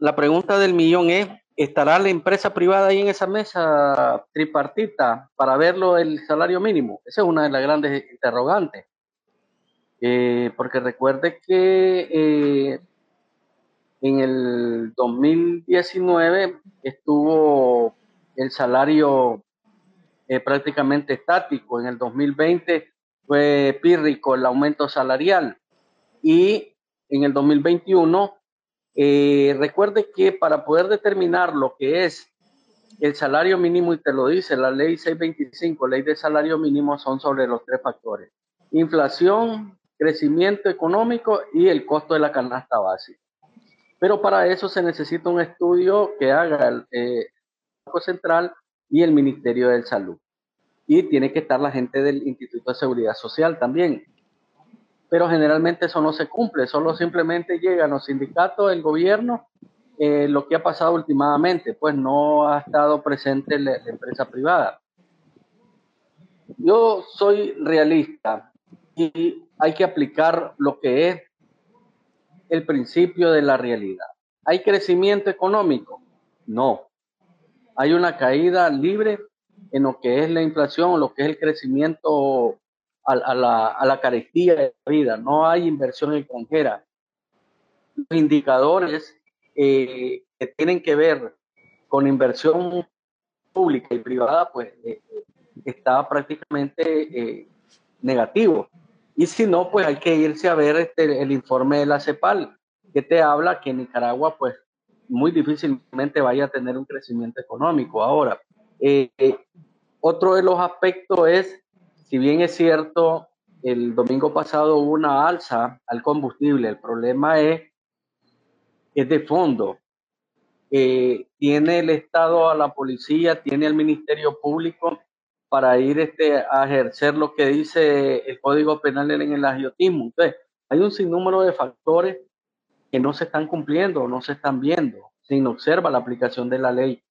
la pregunta del millón es, ¿estará la empresa privada ahí en esa mesa tripartita para verlo el salario mínimo? Esa es una de las grandes interrogantes. Porque recuerde que en el 2019 estuvo el salario prácticamente estático. En el 2020 fue pírrico el aumento salarial. Y en el 2021, recuerde que para poder determinar lo que es el salario mínimo, y te lo dice la ley 625, ley de salario mínimo, son sobre los tres factores: inflación, crecimiento económico y el costo de la canasta básica. Pero para eso se necesita un estudio que haga el Banco Central y el Ministerio de Salud. Y tiene que estar la gente del Instituto de Seguridad Social también. Pero generalmente eso no se cumple, solo simplemente llegan los sindicatos, el gobierno, lo que ha pasado últimamente, pues no ha estado presente la empresa privada. Yo soy realista y hay que aplicar lo que es el principio de la realidad. ¿Hay crecimiento económico? No. Hay una caída libre en lo que es la inflación, lo que es el crecimiento a la carestía de la vida. No hay inversión extranjera. Los indicadores que tienen que ver con inversión pública y privada, pues está prácticamente negativo. Y si no, pues hay que irse a ver el informe de la CEPAL, que te habla que Nicaragua, pues muy difícilmente vaya a tener un crecimiento económico. Ahora, eh, eh, otro de los aspectos es, si bien es cierto, el domingo pasado hubo una alza al combustible, el problema es de fondo. Tiene el Estado a la policía, tiene el Ministerio Público para ir a ejercer lo que dice el Código Penal en el agiotismo. Entonces, hay un sinnúmero de factores que no se están cumpliendo, no se están viendo, se observa la aplicación de la ley.